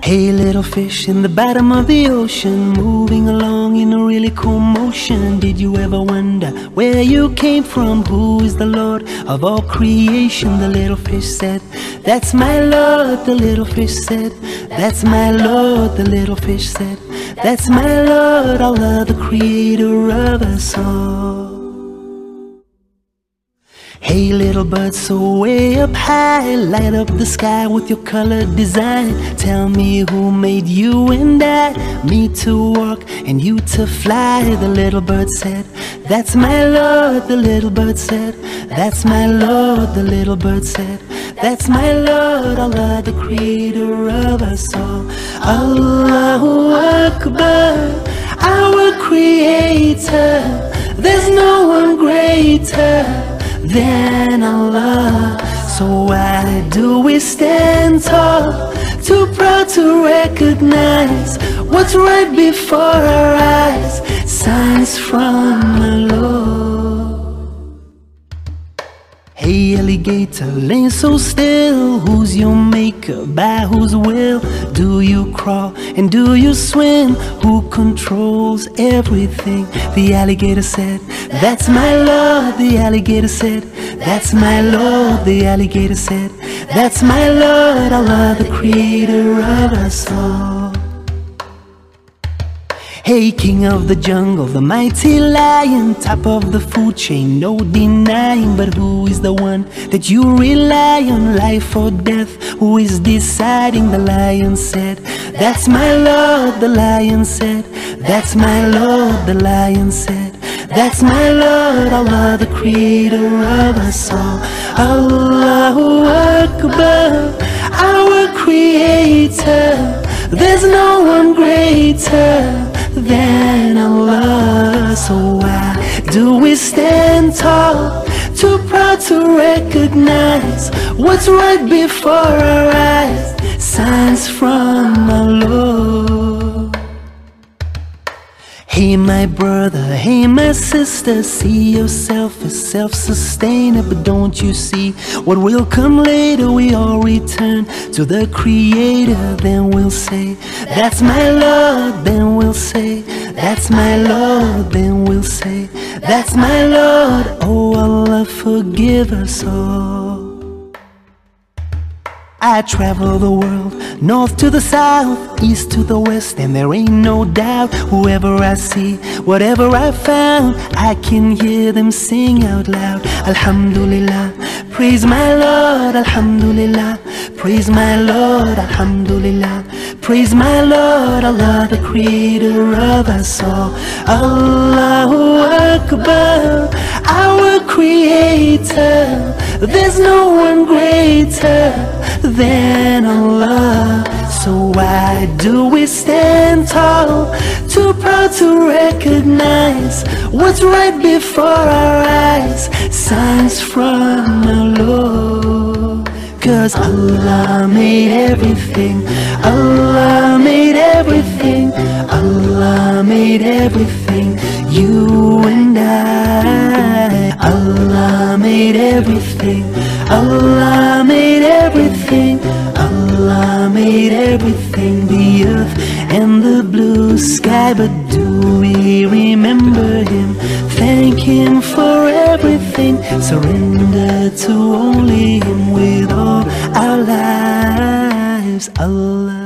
Hey, little fish in the bottom of the ocean, moving along in a really cool motion. Did you ever wonder where you came from? Who is the Lord of all creation? The little fish said, that's my Lord. The little fish said, that's my Lord. The little fish said, that's my Lord, Allah, the creator of us all. Hey, little bird, so way up high, light up the sky with your colored design. Tell me who made you and I, me to walk and you to fly. The little bird said, that's my Lord. The little bird said, that's my Lord. The little bird said, that's my Lord, Allah, the creator of us all. Allahu Akbar, our creator. There's no one greater than Allah. So why do we stand tall, too proud to recognize what's right before our eyes? Signs from the Lord. Hey, alligator, laying so still, who's your maker? By whose will do you crawl and do you swim? Who controls everything? The alligator said, that's my Lord. The alligator said, that's my Lord. The alligator said, that's my Lord, Allah, the creator of us all. Hey, king of the jungle, the mighty lion, top of the food chain, no denying. But who is the one that you rely on? Life or death, who is deciding? The lion said, that's my Lord. The lion said, that's my Lord. The lion said, that's my Lord, Allah, the creator of us all. Allahu Akbar, our creator. There's no one greater than Allah. So why do we stand tall, too proud to recognize what's right before our eyes? Signs from our Lord. Hey, my brother, hey, my sister, see yourself as self-sustainer. But don't you see what will come later? We all return to the Creator. Then we'll say, that's my Lord. Then we'll say, that's my Lord. Then we'll say, that's my Lord. Oh, Allah, forgive us all. I travel the world, north to the south, east to the west, and there ain't no doubt, whoever I see, whatever I found, I can hear them sing out loud. Alhamdulillah, praise my Lord. Alhamdulillah, praise my Lord. Alhamdulillah, praise my Lord, Allah, the creator of us all. Allahu Akbar, our creator. There's no one greater than Allah. So why do we stand tall, too proud to recognize what's right before our eyes? Signs from our Lord. Cause Allah made everything, Allah made everything, Allah made everything, you and I. Allah made everything, Allah made everything, Allah made everything, the earth and the blue sky. But do we remember Him, thank Him for everything, surrender to only Him with all our lives? Allah.